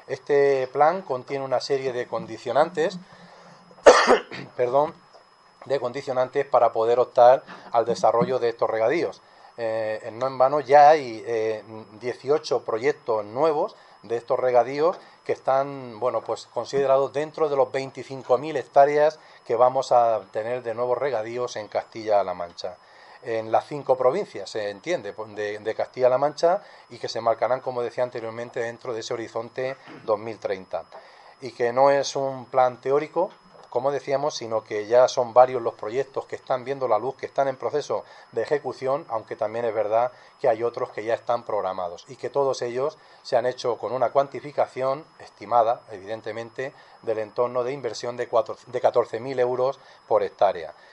Este plan contiene una serie de condicionantes, perdón, de condicionantes para poder optar al desarrollo de estos regadíos. No en vano ya hay 18 proyectos nuevos de estos regadíos que están, bueno, pues considerados dentro de los 25.000 hectáreas que vamos a tener de nuevos regadíos en Castilla-La Mancha. En las 5 provincias, se entiende, de Castilla-La Mancha, y que se marcarán, como decía anteriormente, dentro de ese horizonte 2030. Y que no es un plan teórico, como decíamos, sino que ya son varios los proyectos que están viendo la luz, que están en proceso de ejecución, aunque también es verdad que hay otros que ya están programados y que todos ellos se han hecho con una cuantificación estimada, evidentemente, del entorno de inversión de 14.000 euros por hectárea.